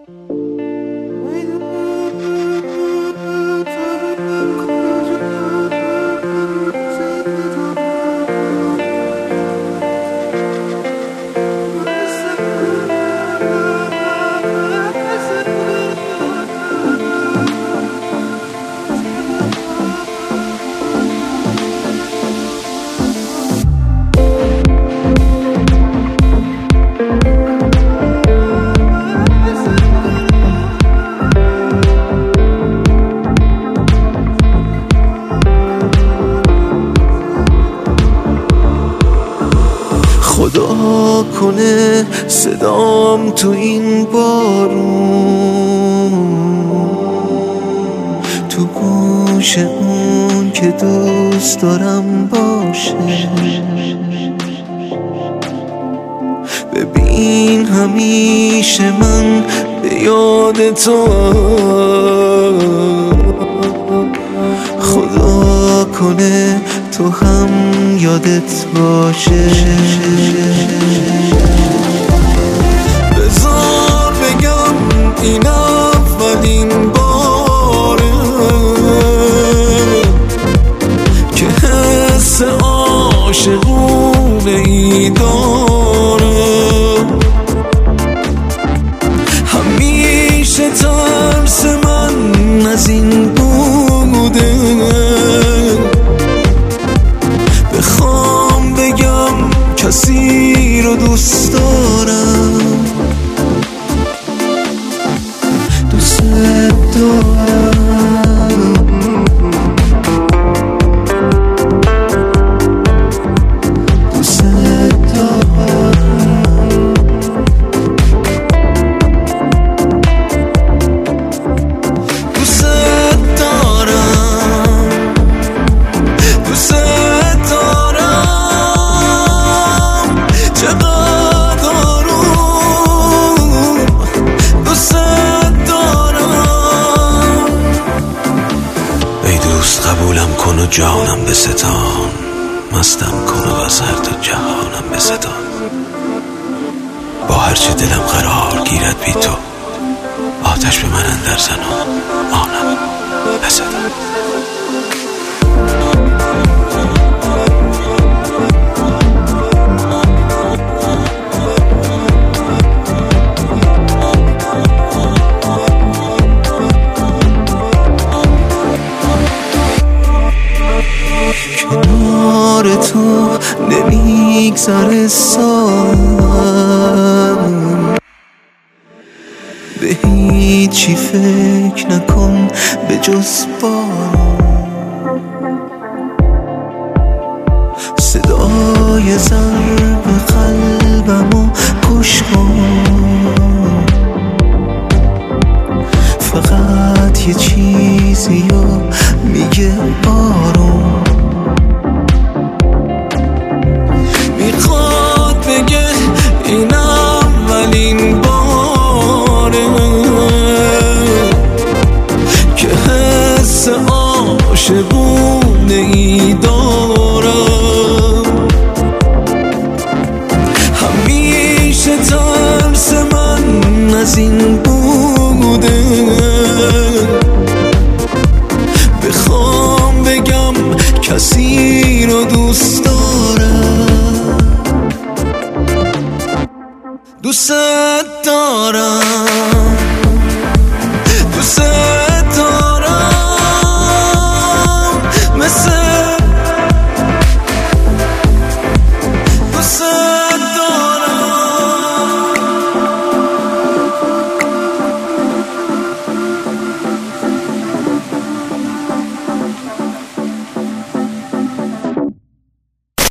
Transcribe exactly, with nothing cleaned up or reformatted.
خدا کنه صدام تو این بارون تو گوش اون که دوست دارم باشه. ببین همیشه من به یاد تو، خدا کنه تو هم یادت باشه. بذار بگم این اولین باره که حس عاشقونه ای داره. همیشه ترس من از این بوده، بخوام بگم کسی رو دوست دارم، دوست دارم، دوست دارم، دوست دارم، دوست قبولم کن و جانم بستان، مستم کن و از هر دو جهانم بستان. با هرچه دلم قرار گیرد بی تو، آتش به من اندر زن و آنم بستان. کنار تو نمیگذره سالم، به هیچی فکر نکن به جز بارم. صدای ضرب قلبمو گوش کن، فقط یه چیزی رو میگه آروم. میخواد بگه این اولین باره که حس عاشقونه ای دارم. همیشه ترس من از این بوده، بخوام بگم کسی رو دوست دارم، دوست دارم.